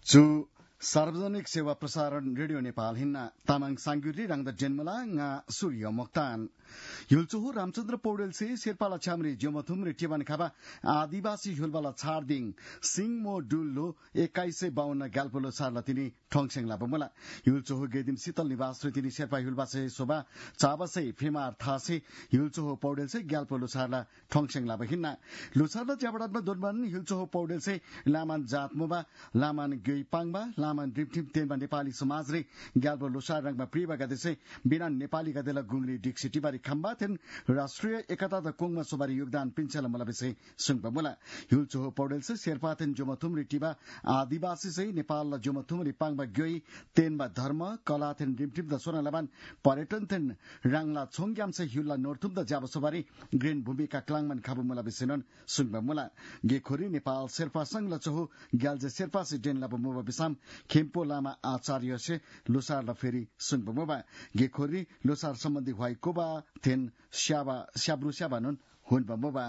Zu सार्वजनिक सेवा प्रसारण रेडियो नेपाल हिन्ना तामाङ सांगुरी रंग जन्मला nga सूर्य मोक्तान युलचोहो रामचन्द्र पौडेल से शेर्पाला छामरी ज्योमथुम रिटिबन खाबा आदिवासी हुलबाला छारदिङ सिंगमो डुल्लो 2152 गाल्पोलो सारला तिनी ठोङसेङ लाबमला युलचोहो गेदिम शीतल निवास तिनी शेर्पा हुलबासे शोभा चाबसे फेमार थासे युलचोहो पौडेल से गाल्पोलो सारला ठोङसेङ लाब हिन्ना लुसारला ज्याबडातमा दोनमन युलचोहो पौडेल से लामान जातमोबा लामान गइपाङबा लामान ड्रिमटिम तेनमा नेपाली समाज रे ग्याल्पो लोसार रंगमा प्रिबा गदेसे बिना नेपाली गदेला गुंगरी डिक्सिटी बारी खम्बा थेन राष्ट्रिय एकता द कोंगमा सोबारी योगदान पिन्छला मला बेसे सुङबा मला युलचोहो पौडेल से शेर्पा थेन जोमथुम रिटिबा आदिवासी से नेपाल ल जोमथुम रिपाङबा गई तेनमा धर्म कला थेन ड्रिमटिम द सोना लबान पर्यटन थेन राङला छोङग्याम से हिउला नोर्थुम द जाब सोबारी ग्रीन भूमिका क्लाङमन खाबु मला बेसेनन सुङबा मला गेखोरी नेपाल शेर्पा संघ ल चोहो ग्यालजे शेर्पा से डेन लब मोबा बिसाम खेम्पो लामा आचार्य से लोसार फेरि सुङबमोबा गेखोरी लोसार सम्बन्धी हुवाई कोबा थेन स्याब्रु स्याबानुन हुनबमोबा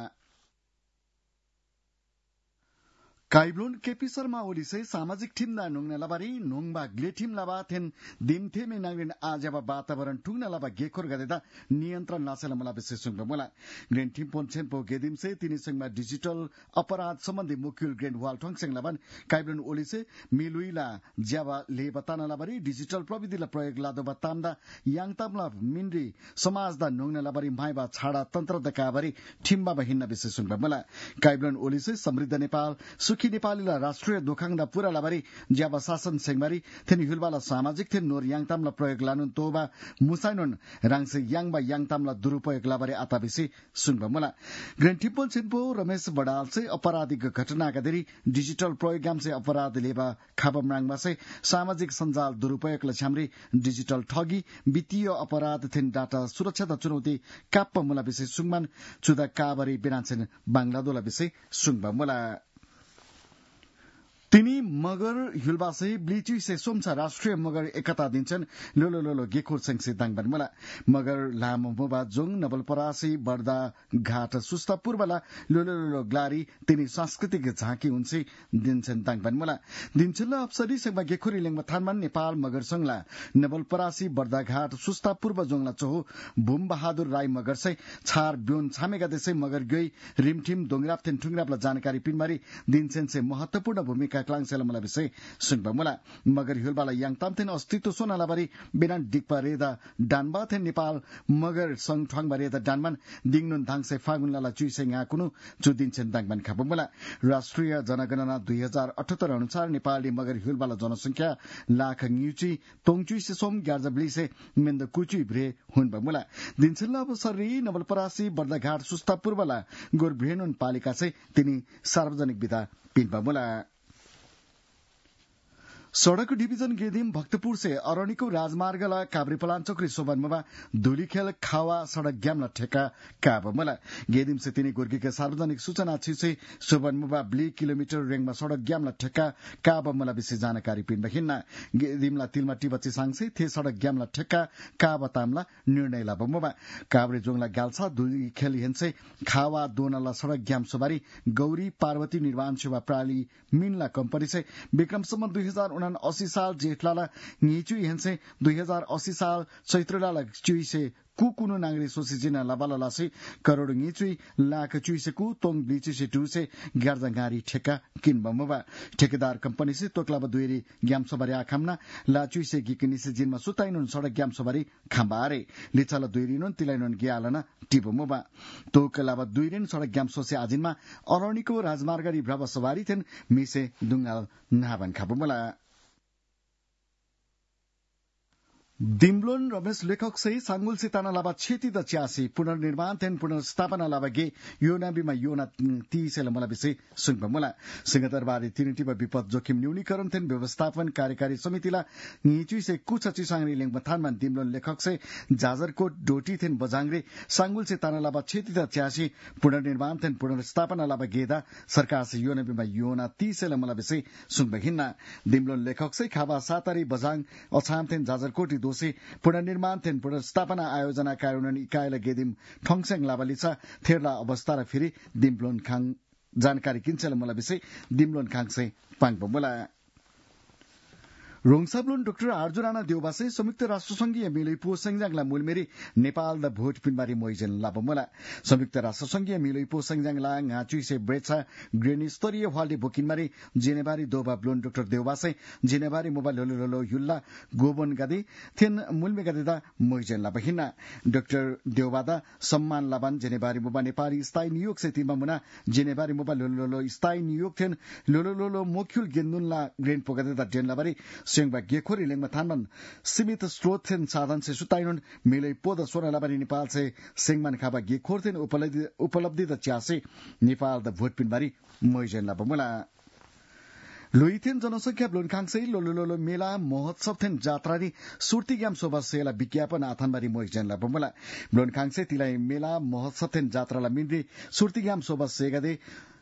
काइब्लोन केपी शर्मा ओलिसे सामाजिक ठिमदा नुङना लबारी नुङबा ग्ले ठिम लबा थेन दिमथे मे नांगरिन आजबा वातावरण ठुङना लबा गेखोर गदेदा नियन्त्रण नासेला मला बेसे सुङबा मला ग्रेन ठिम पोनछेन पो गेदिम से तिनी संगमा डिजिटल अपराध सम्बन्धी मुख्य ग्रेन वाल ठोङसेङ लबान काइब्लोन ओलिसे मिलुइला ज्याबा ले बताना लबारी डिजिटल प्रविधिला प्रयोग लादो बतामदा याङतामला मिन्री समाजदा नुङना लबारी माइबा छाडा तन्त्र दकाबारी ठिमबा बहिन्ना बेसे सुङबा मला काइब्लोन ओलिसे समृद्ध नेपाल सुखी नेपालीला राष्ट्रिय दोखाङदा पुरा लाबारी ज्याबा शासन सेङबारी थेन हुलबाला सामाजिक थेन नोर याङतामला प्रयोग लानुन तोबा मुसाइनोन राङसे याङबा याङतामला दुरुपयोग लाबारी आताबिसी सुनबा मला ग्रेन टिम्पल सिन्पो रमेश बडाल से अपराधिक घटना गदेरी डिजिटल प्रोग्राम से अपराध लेबा खाबम राङबा से सामाजिक सञ्जाल दुरुपयोग लछामरी डिजिटल ठगी वित्तीय अपराध थेन डाटा सुरक्षा द चुनौती काप्प मुला बिसे सुङमान चुदा काबरी बिनाछेन बांग्लादोला बिसे सुङबा मला तिनी मगर हुलबासे ब्लिची से सोमसा राष्ट्रिय मगर एकता दिन्छन् लोलो लोलो गेखोर संगसे दाङबन मला मगर लामो मोबा जोङ नवलपरासी बर्दा घाट सुस्ता पूर्वला लोलो लोलो ग्लारी तिनी सांस्कृतिक झाँकी उनसे दिन्छन् दाङबन मला दिन्छला अप्सरी सेवा गेखोरी लेङमा थानमान नेपाल मगर संगला नवलपरासी बर्दा घाट सुस्ता पूर्व जोङला चोहो भूम बहादुर राई मगर से छार ब्योन छामेगा देशे मगर गई रिमठिम दोंगराप थेन ठुंगरापला जानकारी पिनमारी दिन्छन् से महत्वपूर्ण भूमिका क्लाङसेला मला विषय सुनबा मला मगर हुलबाला याङताम थेन अस्तित्व सोना लाबारी बिना डिकपा रेदा डानबा थेन नेपाल मगर संग ठवाङबा रेदा डानमान दिङनुन धाङसे फागुन लाला चुइसे ngaकुनु जुदिन्छन् दाङबन खाबु मला राष्ट्रिय जनगणना 2078 अनुसार नेपाली मगर हुलबाला जनसंख्या लाख न्युची तोङचुइ से सोम ग्यार्जबली से मेन्द कुचुइ भ्रे हुनबा मला दिन्छला अवसरी नवलपरासी बर्दाघाट सुस्ता पूर्वला गोरभ्रेनुन पालिका से तिनी सार्वजनिक विदा पिनबा मला सड़क डिभिजन गेदिम भक्तपुर से अरणीको राजमार्गला काभ्रेपलाञ्चोक सोबनमबा धुलीखेल खावा सड़क ग्यामला ठेका काबमला गेदिम से तिनी गोर्गीका सार्वजनिक सूचना छिसे सोबनमबा 20 किलोमिटर रेंगमा सड़क ग्यामला ठेका काबमला विशेष जानकारी पिन बहिन्ना गेदिमला तिलमा टिबची सांगसे थे सड़क ग्यामला ठेका काबतामला निर्णय लाबमबा काभ्रे जोङला गाल्सा धुलीखेल हेन्से खावा दोनला सड़क ग्याम सोबारी गौरी पार्वती निर्माण सेवा प्रणाली मिनला कंपनी से विक्रमसम्म 2079 साल जेठलाला नीचुई हेन्से 2080 साल चैत्रलाला चुइसे कुकुनु नांगरी सोसिजिना लाबाला लासे करोड़ नीचुई लाख चुइसे कु तोङ बिची से टुसे ग्यार्जंगारी ठेका किनबमबा ठेकेदार कंपनी से तोकलाबा दुइरी ग्याम सबारी आखामना ला चुइसे गिकनी से जिनमा सुताइनुन सडक ग्याम सबारी खाम्बारे लिचाला दुइरिनुन तिलाइनुन ग्यालना टिबमबा तोकलाबा दुइरिन सडक ग्याम सोसे आजिनमा अरणीको राजमार्गरी भ्रव सवारी थेन मिसे दुंगाल नाबन खाबमला दिमलोन रमेश लेखक से सांगुल से ताना लाबा छेती द च्यासी पुनर्निर्माण थेन पुनर्स्थापना लाबा गे योना बिमा योना तीसेला मला विषय सुनबा मला सिंगदरबारी तिनिटिबा विपद जोखिम न्यूनीकरण थेन व्यवस्थापन कार्यकारी समितिला नीचुई से कुछ चिसांगरी लेङ बथानमा दिमलोन लेखक से जाजरकोट डोटी थेन बजांगरे सांगुल से ताना लाबा छेती द च्यासी पुनर्निर्माण थेन पुनर्स्थापना लाबा गेदा सरकार से योना बिमा योना तीसेला मला विषय सुनबा हिन्ना दिमलोन लेखक से खाबा सातारी बजाङ अछाम थेन जाजरकोट दोषी पुनर्निर्माण थेन पुनर्स्थापना आयोजना कार्यान्वयन इकाइला गेदिम ठोङसेङ लाबालिसा थेरला अवस्था र फेरि दिमलोन खाङ जानकारी किन्छला मला विषय दिमलोन खाङ से पाङबो मला रोङसाब्लोन डाक्टर आर्जु राणा देउबासे संयुक्त राष्ट्रसंघीय मिलैपो संज्ञाङला मूलमेरी नेपाल द भोट पिनबारी मोइजन लाबमला संयुक्त राष्ट्रसंघीय मिलैपो संज्ञाङला ngaचुइसे ब्रेचा ग्रेनी स्तरीय हवालदे बोकिनमारी जेनेबारी दोबा ब्लोन डाक्टर देउबासे जेनेबारी मोबाइल लोलो युल्ला गोबन गदी थिन मूलमे गदिदा मोइजन लाबहिना डाक्टर देउबादा सम्मान लाबान जेनेबारी मोबा नेपाली स्थायी नियोग से तिमा मुना जेनेबारी मोबाइल लोलो स्थायी नियोग थिन लोलो मोक्युल गेन्दुनला ग्रेन पोगदिदा डेन लाबारी सेंगबा गेखोरी लेंगमा थानमन सीमित स्रोत थिन साधन से सुताइनुन मिलै पोद सोना लाबारी नेपाल से सेंगमान खाबा गेखोर थिन उपलब्धि द च्यासे नेपाल द भोट पिनबारी मोइजन लाबमुला लुइथेन जनसंख्या ब्लोनखाङसै लोलो मेला महोत्सव थेन जात्रारी सुर्ती ग्याम शोभा सेला विज्ञापन आथानबारी मोइजन लाबमुला ब्लोनखाङसै तिलाई मेला महोत्सव थेन जात्राला मिन्दी सुर्ती ग्याम शोभा सेगदे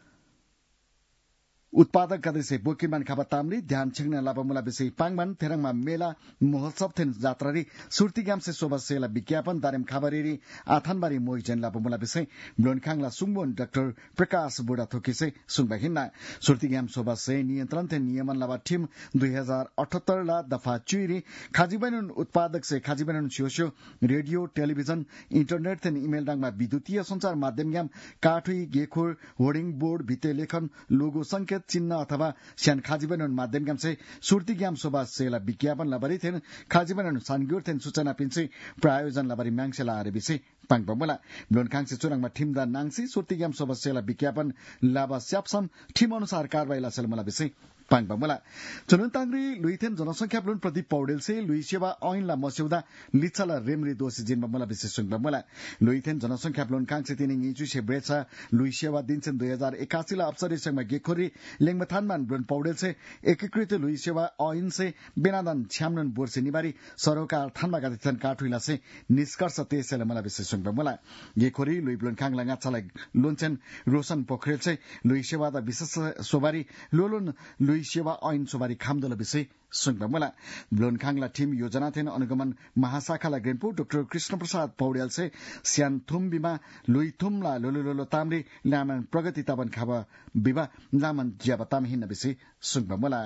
उत्पादक गदेसे बोकिमान खाबा तामली ध्यान छिंगना लाबमुला बिसै पाङमान थेरङमा मेला महोत्सव थेन जात्रारी सुर्ती ग्याम से शोभा सेला विज्ञापन दारेम खाबारेरी आथानबारी मोइजन लाबमुला बिसै ब्लोनखाङला सुङबोन डाक्टर प्रकाश बुढा थोकिसे सुङबा हिन्ना सुर्ती ग्याम शोभा से नियन्त्रण थेन नियमन लाबा टीम 2078 ला दफा चुइरी खाजिबैनुन उत्पादक से खाजिबैनुन छियोस्यो रेडियो टेलिभिजन इन्टरनेट थेन इमेल डाङमा विद्युतीय संचार माध्यम ग्याम काठुई गेखोर होर्डिङ बोर्ड भित्ते लेखन लोगो संकेत चिन्ह अथवा स्यान खाजिबैनुन माध्यम ग्याम से सुर्ती ग्याम शोभा सेला विज्ञापन लाबारी थेन खाजिबैनुन सानग्योर थेन सूचना पिन्छे प्रायोजन लाबारी म्याङसेला आरे बिसे पाङपमुला ब्लोनखाङसे चुनाङमा ठिमदा नाङसी सुर्ती ग्याम शोभा सेला विज्ञापन लाबा स्यापसम ठिम अनुसार कारवाही लासेलमुला बिसे पाङपमुला चुनताङरी लुइथेन जनसंख्या ब्लोन प्रदीप पौडेल से लुइ सेवा ऐनला मस्यौदा लिच्छला रेमरी दोषी जिनबमुला विशेष सुङबमुला लुइथेन जनसंख्या ब्लोन खाङसे तिनी इचु से ब्रेचा लुइ सेवा दिनसेन 2081 ला अप्सरी संगमा गेखोरी लेङमथानमान ब्लोन पौडेल से एकीकृत लुइ सेवा ऐन से बेनादान छ्यामनन बोर्से निबारी सरोकार थानमा गदिथन काठुइला से निष्कर्ष तेसेला मला विशेष सुङबमुला गेखोरी लुइ ब्लोन खाङ लंगा चला लोनचेन रोशन पोखरेल से लुइ सेवा दा विशेष सोबारी लोलोन लुइ सेवा ऐन सोबारी खामदोला विषय सुङबमुला ब्लोनखाङला टीम योजना थेन अनुगमन महाशाखाला ग्रेनपो डाक्टर कृष्ण प्रसाद पौडेल से स्यान थुम बिमा लुइ थुमला लोलो तामले लामन प्रगति ताबन खाबा बिबा लामन ज्याबा तामहिन विषय सुङबमुला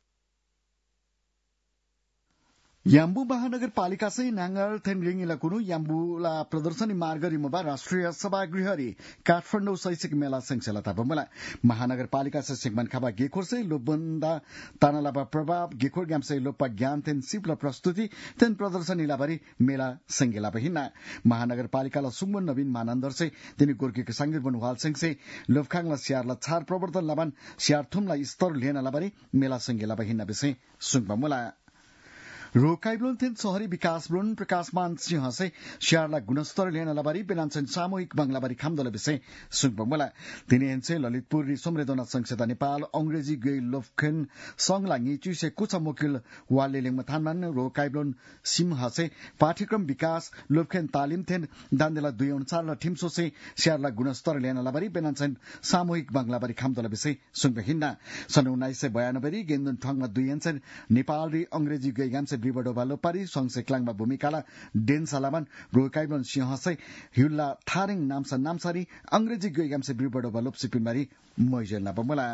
याम्बु महानगरपालिका से नांगल थेन रिङिला कुनु याम्बुला प्रदर्शनी मार्ग रिमोबा राष्ट्रिय सभागृहरी काठमाडौँ शैक्षिक मेला संसेला ताबमुला महानगरपालिका से सिगमन खाबा गेखोर से लोबन्दा तानालाबा प्रभाव गेखोर ग्याम से लोपा ज्ञान थेन सिपला प्रस्तुति थेन प्रदर्शनी लाबारी मेला संगेला बहिना महानगरपालिकाला सुमन नवीन मानन्दर से तिनी गोर्की के संगीत बनवाल सिंह से लोफखाङला स्यारला छार प्रवर्तन लाबान स्यार थुमला स्तर लेना लाबारी मेला संगेला बहिना विषय सुङबमुला रोकाइब्लोन थेन शहरी विकास ब्लोन प्रकाशमान सिंह से स्यारला गुणस्तर लेन लाबारी बेनान्छन् सामूहिक बंगलाबारी खामदल विषय सुङबमुला तिनीहरुसे ललितपुर रिसोमरेदोना संसदा नेपाल अंग्रेजी गई लोफखेन संगला ङिचु से कुछ मोकिल वालेलेङ मथानमान रोकाइब्लोन सिंह से पाठ्यक्रम विकास लोफखेन तालिम थेन दान्देला 2 अनुसार ल ठिमसो से स्यारला गुणस्तर लेन लाबारी बेनान्छन् सामूहिक बंगलाबारी खामदल विषय सुङबहिन्ना सन् 1992 गेन्दुन ठङमा 2 एन्सन नेपाल रि अंग्रेजी गई गाम से ब्रिबडो बालोपारी संसे क्लाङमा भूमिकाला डेन सालामान रोकाइब्लोन सिंह से हिउल्ला थारिङ नामसारी अंग्रेजी गई गाम से ब्रिबडो बालोप सिपिनबारी मोइजेल नाबमुला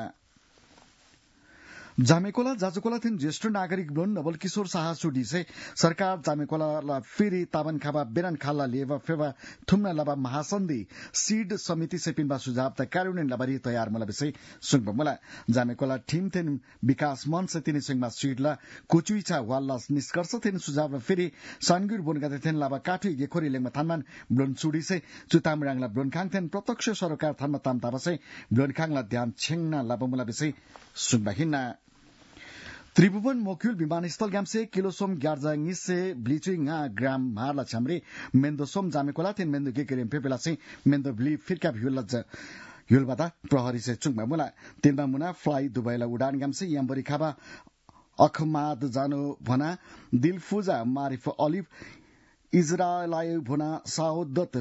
जामेकोला जाजुकोला थिन ज्येष्ठ नागरिक ब्लोन नवल किशोर शाह सुडी से सरकार जामेकोला फेरि ताबन खाबा बेरन खाला लेवा फेवा थुमना लबा महासन्धि सीड समिति से पिनबा सुझाव त कार्यान्वयन लबारी तयार मला विषय सुङबमुला जामेकोला टीम थिन विकास मंच से तिनी सिंहमा सीडला कुचुइचा वाल्ला निष्कर्ष थिन सुझाव फेरि सानगुर बोनगाते थिन लबा काठुई गेखोरी लेङमा थानमान ब्लोन सुडी से चुतामराङला ब्लोन खाङ थिन प्रत्यक्ष सरकार थानमा ताम ताबसे ब्लोन खाङला ध्यान छेङना लबमुला विषय सुङबहिना त्रिभुवन मोक्युल विमानस्थल ग्याम से किलोसोम ग्यार्जाङी से ब्लिचिङ ग्राम मारला छामरे मेन्दोसोम जामेकोला थिन मेन्दो गेकेरेम पेपेला से मेन्दो ब्ली फिरका भिउला युलबादा प्रहरी से चुङमा मुला तिनमा मुना फ्लाइ दुबईला उडान ग्याम से याम्बरी खाबा अखमाद जानो भना दिलफुजा मारिफ अलिभ इजरायलाय भना साउदत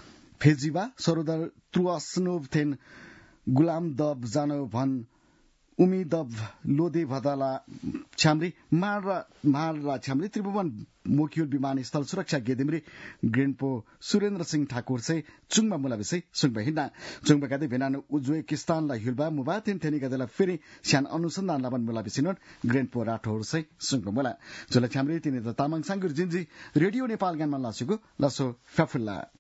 फेजिबा सरोदर त्रुअस्नुभ थिन गुलाम दब जानो भन उम्मीदव लोदे भदला छ्याम्री मारा छ्याम्री त्रिभुवन मोक्युल विमानस्थल सुरक्षा गेदिमरी ग्रेनपो सुरेन्द्र सिंह ठाकुर से चुङमा मुला विषय सुङबा हिन्ना चुङबा गदे भेनान उज्बेकिस्तान ला हिलबा मुबा थेनी गदेला फेरि स्यान अनुसन्धान लाबन मुला विसिनोट ग्रेनपो राठौर से सुङबा मुला जुला छ्याम्री तिनी त तामाङ सांगुर जिन्जी रेडियो नेपाल गानमा लासेको लसो फ्याफुल्ला